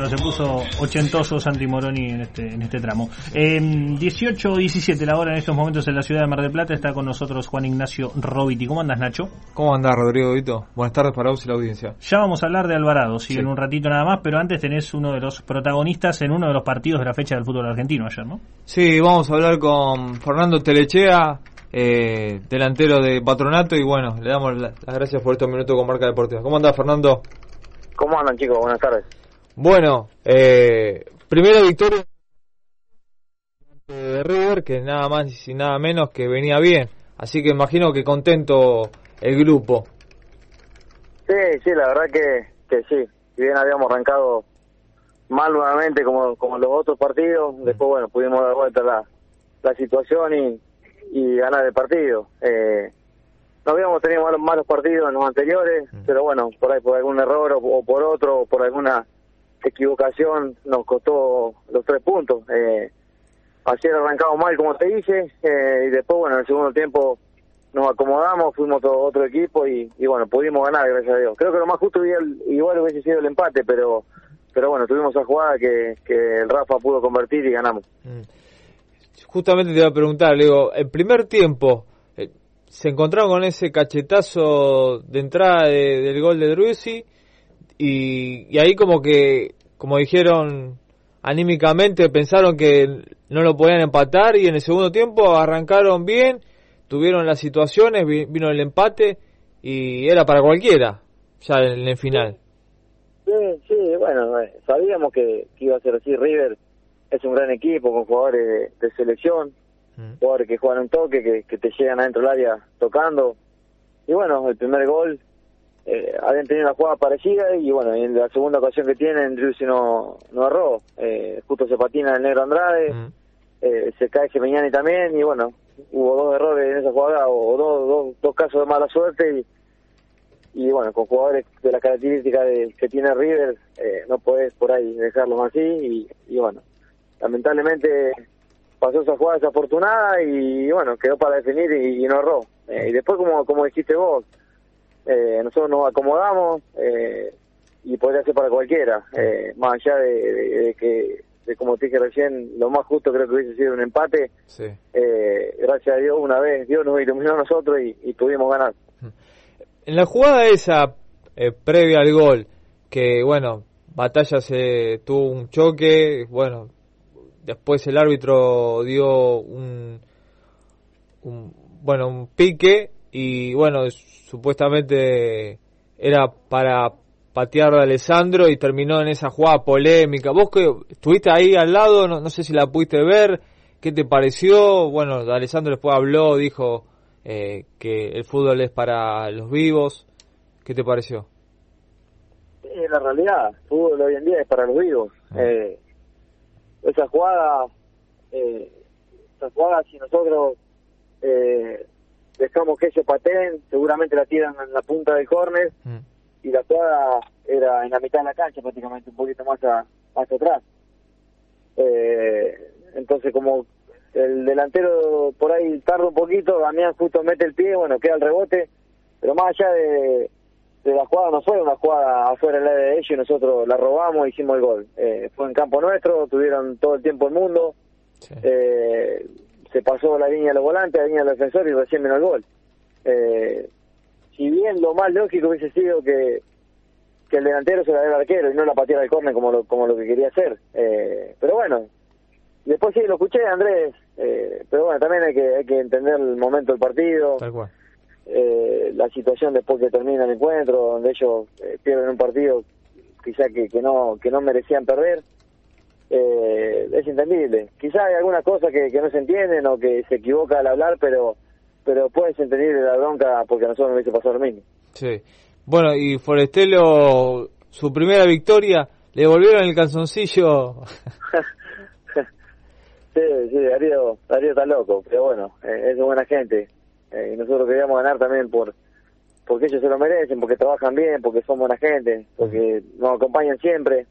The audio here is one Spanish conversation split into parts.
Bueno, se puso ochentoso Santi Moroni en este tramo. 18:17 la hora en estos momentos en la ciudad de Mar del Plata. Está con nosotros Juan Ignacio Robiti. ¿Cómo andas, Nacho? ¿Cómo andás, Rodrigo Vito? Buenas tardes para vos y la audiencia. Ya vamos a hablar de Alvarado, sí, en un ratito nada más, pero antes tenés uno de los protagonistas en uno de los partidos de la fecha del fútbol argentino ayer, ¿no? Sí, vamos a hablar con Fernando Telechea, delantero de Patronato, y bueno, le damos las gracias por estos minutos con Marca Deportiva. ¿Cómo andás, Fernando? ¿Cómo andan, chicos? Buenas tardes. Bueno, primera victoria de River, que nada más y nada menos que venía bien, así que imagino que contento el grupo. Sí, la verdad que sí. Si bien habíamos arrancado mal nuevamente como los otros partidos, después bueno, pudimos dar vuelta la situación y ganar el partido. No habíamos tenido malos partidos en los anteriores, pero bueno, por ahí por algún error o por otro, o por alguna equivocación nos costó los 3 puntos. Ayer arrancamos mal, como te dije, y después bueno, en el segundo tiempo nos acomodamos, fuimos otro equipo y bueno, pudimos ganar, gracias a Dios. Creo que lo más justo igual hubiese sido el empate, pero bueno, tuvimos esa jugada que el Rafa pudo convertir y ganamos. Justamente te iba a preguntar, le digo, el primer tiempo se encontraron con ese cachetazo de entrada del gol de Driussi y ahí como dijeron anímicamente, pensaron que no lo podían empatar, y en el segundo tiempo arrancaron bien, tuvieron las situaciones, vino el empate y era para cualquiera ya en el final. Sí, bueno, sabíamos que iba a ser así. River es un gran equipo con jugadores de selección, jugadores que juegan un toque, que te llegan adentro del área tocando. Y bueno, el primer gol habían tenido una jugada parecida y bueno, en la segunda ocasión que tienen, Driussi no erró. Justo se patina el negro Andrade, se cae Geminiani también y bueno, hubo 2 errores en esa jugada o dos casos de mala suerte y bueno, con jugadores de las características que tiene River, no podés por ahí dejarlos así y bueno, lamentablemente pasó esa jugada desafortunada y bueno, quedó para definir y no erró. Y después, como dijiste vos, nosotros nos acomodamos y podría ser para cualquiera, más allá de como te dije recién, lo más justo creo que hubiese sido un empate. Sí. Gracias a Dios, una vez Dios nos iluminó a nosotros y pudimos ganar. En la jugada esa previa al gol, que bueno, Batalla tuvo un choque, bueno, después el árbitro dio un pique y bueno, supuestamente era para patear a Alessandro y terminó en esa jugada polémica. Vos que estuviste ahí al lado, no sé si la pudiste ver, ¿qué te pareció? Bueno, Alessandro después habló, dijo que el fútbol es para los vivos. ¿Qué te pareció? La realidad, el fútbol hoy en día es para los vivos. Esa jugada, si nosotros dejamos que ellos pateen, seguramente la tiran en la punta del córner y la jugada era en la mitad de la cancha, prácticamente un poquito más atrás. Entonces, como el delantero por ahí tarda un poquito, Damián justo mete el pie, bueno, queda el rebote, pero más allá de la jugada, no fue una jugada afuera del área de ellos y nosotros la robamos e hicimos el gol. Fue en campo nuestro, tuvieron todo el tiempo el mundo, sí. Se pasó la línea de los volantes, la línea del defensor y recién vino el gol. Si bien lo más lógico hubiese sido que el delantero se la dé al arquero y no la pateara al córner como lo que quería hacer. Pero bueno, después sí, lo escuché, Andrés, pero bueno, también hay que entender el momento del partido. Tal cual. La situación después que termina el encuentro, donde ellos pierden un partido quizá que no merecían perder, es entendible. Quizá hay algunas cosas que no se entienden o que se equivoca al hablar, pero puedes entender la bronca porque a nosotros nos hubiese pasado lo mismo. Sí. Bueno, y Forestelo, su primera victoria, le volvieron el calzoncillo. Sí, Darío está loco, pero bueno, es de buena gente. Y nosotros queríamos ganar también porque ellos se lo merecen, porque trabajan bien, porque son buena gente, porque nos acompañan siempre.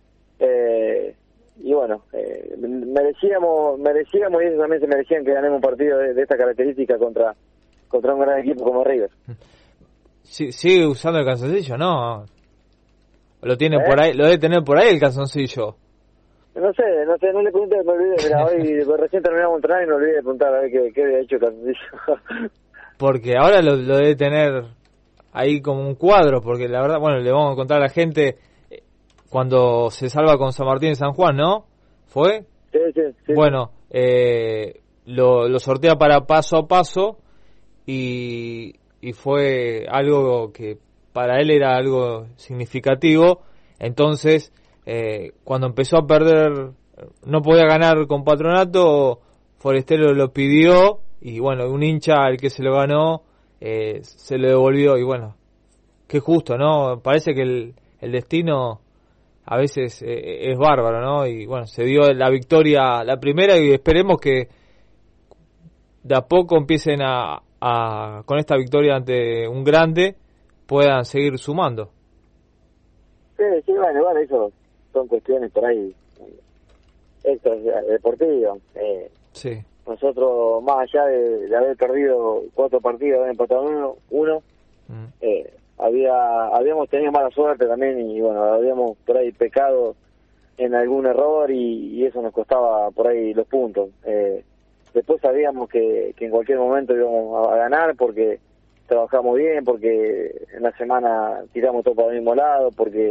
Y bueno, merecíamos y ellos también se merecían que ganemos un partido de esta característica contra un gran equipo como River. Sí, ¿sigue usando el calzoncillo? No. Lo tiene por ahí, lo debe tener por ahí el calzoncillo. No sé, no le pregunté, me olvidé. Mira, hoy recién terminamos de entrenar y me olvidé de preguntar a ver qué había hecho el calzoncillo. Porque ahora lo debe tener ahí como un cuadro, porque la verdad, bueno, le vamos a contar a la gente cuando se salva con San Martín y San Juan, ¿no? ¿Fue? Sí. Bueno, lo sortea para paso a paso y fue algo que para él era algo significativo. Entonces, cuando empezó a perder, no podía ganar con Patronato, Forestero lo pidió y bueno, un hincha al que se lo ganó se lo devolvió y bueno, qué justo, ¿no? Parece que el destino a veces es bárbaro, ¿no? Y bueno, se dio la victoria la primera y esperemos que de a poco empiecen con esta victoria ante un grande puedan seguir sumando. Sí, bueno, eso son cuestiones por ahí extras deportivas. Sí. Nosotros, más allá de haber perdido 4 partidos, haber empatado uno, habíamos tenido mala suerte también y bueno, habíamos por ahí pecado en algún error y eso nos costaba por ahí los puntos. Después sabíamos que en cualquier momento íbamos a ganar porque trabajamos bien, porque en la semana tiramos todo para el mismo lado, porque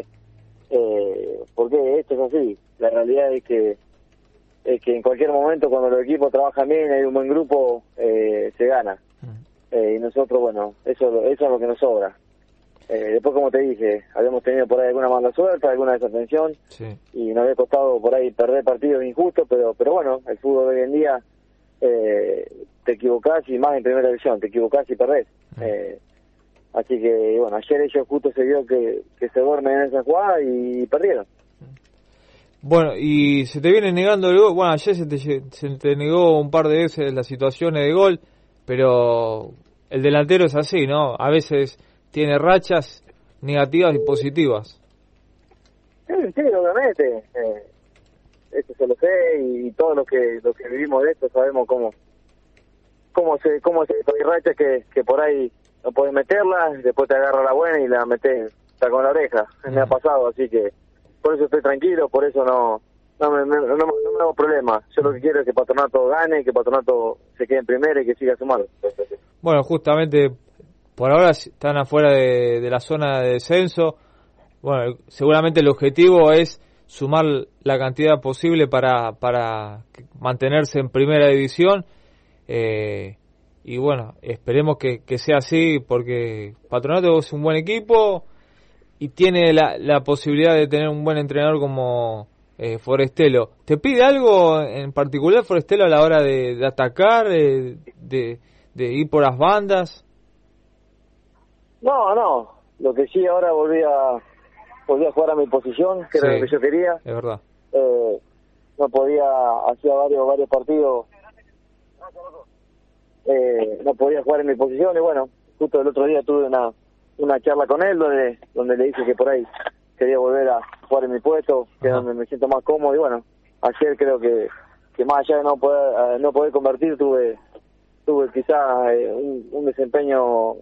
esto es así. La realidad es que en cualquier momento cuando los equipos trabajan bien, hay un buen grupo, se gana. Y nosotros, bueno, eso es lo que nos sobra. Después, como te dije, habíamos tenido por ahí alguna mala suerte, alguna desatención, y nos había costado por ahí perder partidos injustos, pero bueno, el fútbol de hoy en día, te equivocás y más en primera división, te equivocás y perdés. Así que, bueno, ayer ellos justo se vio que se duermen en esa jugada y perdieron. Bueno, y se te viene negando el gol. Bueno, ayer se te negó un par de veces las situaciones de gol, pero el delantero es así, ¿no? A veces tiene rachas negativas y positivas. Sí, obviamente. Esto se lo sé y todos los que vivimos de esto sabemos cómo se hay rachas que por ahí no puedes meterlas, después te agarra la buena y la metes con la oreja. Me ha pasado, así que por eso estoy tranquilo, por eso no me hago problema. Yo lo que quiero es que Patronato gane, que Patronato se quede en primera y que siga sumando. Bueno, justamente por ahora están afuera de la zona de descenso. Bueno, seguramente el objetivo es sumar la cantidad posible para mantenerse en primera división. Y bueno, esperemos que sea así porque Patronato es un buen equipo y tiene la posibilidad de tener un buen entrenador como Forestelo. ¿Te pide algo en particular Forestelo a la hora de atacar, de ir por las bandas? No. Lo que sí, ahora volví a jugar a mi posición, que era lo que yo quería. Es verdad. No podía, hacía varios partidos, no podía jugar en mi posición y bueno, justo el otro día tuve una charla con él donde le dije que por ahí quería volver a jugar en mi puesto, que es donde me siento más cómodo y bueno, ayer creo que más allá de no poder convertir tuve quizás un desempeño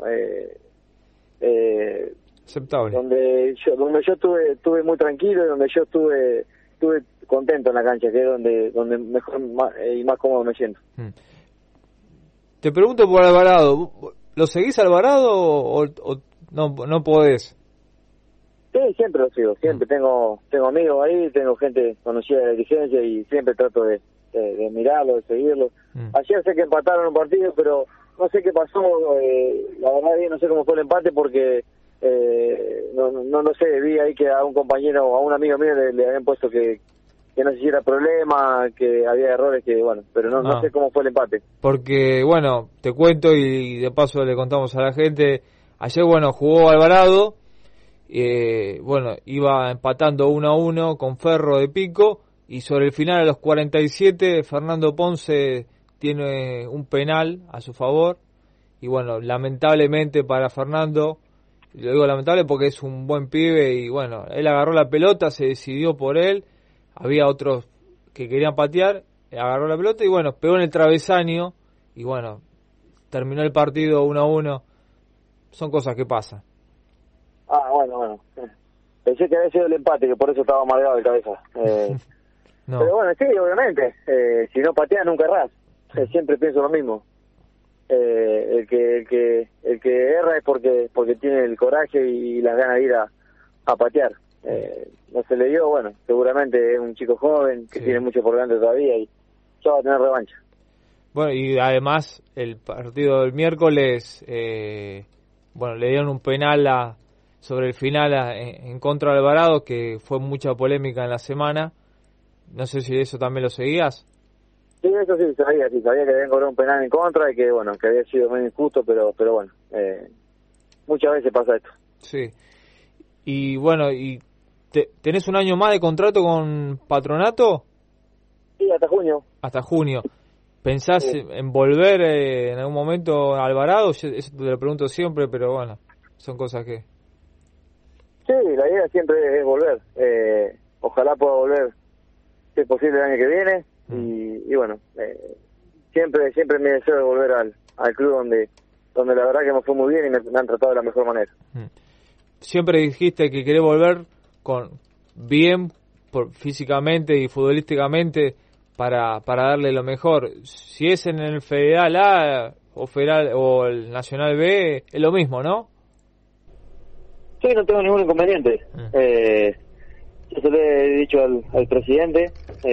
aceptable, donde yo estuve muy tranquilo y donde yo estuve contento en la cancha, que es donde mejor y más cómodo me siento. Te pregunto por Alvarado, ¿lo seguís Alvarado o no podés? Sí, siempre lo sigo, siempre tengo amigos ahí, tengo gente conocida de la dirigencia y siempre trato de mirarlo, de seguirlo. Ayer sé que empataron un partido, pero no sé qué pasó, la verdad no sé cómo fue el empate porque no sé, vi ahí que a un compañero, a un amigo mío le habían puesto que no se hiciera problema, que había errores, que bueno, pero no sé cómo fue el empate. Porque, bueno, te cuento y de paso le contamos a la gente, ayer, bueno, jugó Alvarado, bueno, iba empatando 1-1 con Ferro de Pico, y sobre el final a los 47, Fernando Ponce tiene un penal a su favor, y bueno, lamentablemente para Fernando, lo digo lamentable porque es un buen pibe, y bueno, él agarró la pelota, se decidió por él, había otros que querían patear, agarró la pelota y bueno, pegó en el travesaño y bueno, terminó el partido 1-1. Son cosas que pasan. Bueno. Pensé que había sido el empate, que por eso estaba amargado el cabeza. No. Pero bueno, sí, obviamente. Si no pateas, nunca errás. Siempre pienso lo mismo. El que erra es porque tiene el coraje y las ganas de ir a patear. No se le dio, bueno, seguramente es un chico joven que tiene mucho por delante todavía y ya va a tener revancha. Bueno, y además el partido del miércoles, bueno, le dieron un penal sobre el final en contra de Alvarado, que fue mucha polémica en la semana. No sé si eso también lo seguías. Sí, eso sí, sabía que habían cobrado un penal en contra y que, bueno, que había sido medio injusto, pero bueno, muchas veces pasa esto. Sí. Y bueno, ¿tenés un año más de contrato con Patronato? Sí, hasta junio. Hasta junio. ¿Pensás en volver en algún momento a Alvarado? Eso te lo pregunto siempre, pero bueno, son cosas que... Sí, la idea siempre es volver. Ojalá pueda volver, si es posible, el año que viene. Y bueno, siempre mi deseo de volver al club donde la verdad que me fue muy bien y me han tratado de la mejor manera. Siempre dijiste que querés volver bien físicamente y futbolísticamente para darle lo mejor. Si es en el Federal A o el Nacional B, es lo mismo, ¿no? Sí, no tengo ningún inconveniente. Yo se le he dicho al presidente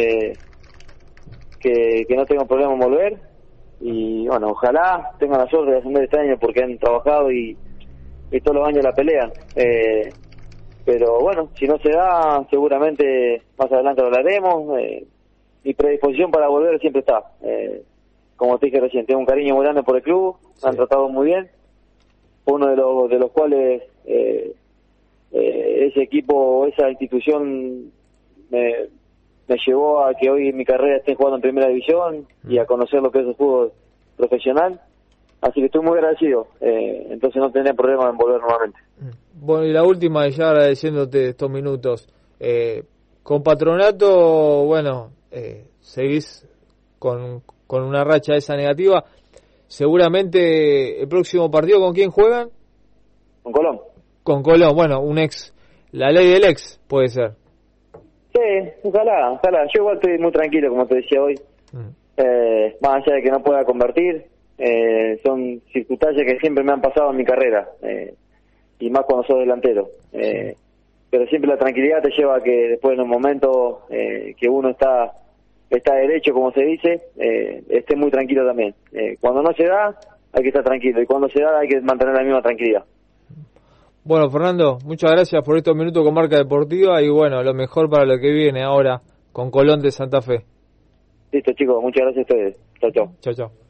que no tengo problema en volver y bueno, ojalá tengan la suerte de ascender este año porque han trabajado y todos los años la pelean. Pero bueno, si no se da, seguramente más adelante lo hablaremos. Mi predisposición para volver siempre está. Como te dije recién, tengo un cariño muy grande por el club, me han tratado muy bien. Uno de los cuales ese equipo, esa institución me llevó a que hoy en mi carrera esté jugando en primera división y a conocer lo que es el fútbol profesional. Así que estoy muy agradecido, entonces no tendré problema en volver nuevamente. Bueno, y la última, ya agradeciéndote estos minutos. Con Patronato, bueno, seguís con una racha esa negativa. Seguramente el próximo partido, ¿con quién juegan? Con Colón. Con Colón, bueno, la ley del ex, puede ser. Sí, ojalá. Yo igual estoy muy tranquilo, como te decía hoy. Más allá de que no pueda convertir, son circunstancias que siempre me han pasado en mi carrera, y más cuando sos delantero. Pero siempre la tranquilidad te lleva a que después en un momento que uno está derecho, como se dice, esté muy tranquilo también. Cuando no se da, hay que estar tranquilo, y cuando se da hay que mantener la misma tranquilidad. Bueno, Fernando, muchas gracias por estos minutos con Marca Deportiva y bueno, lo mejor para lo que viene ahora con Colón de Santa Fe. Listo, chicos, muchas gracias a ustedes. Chao, chao. Chao, chao.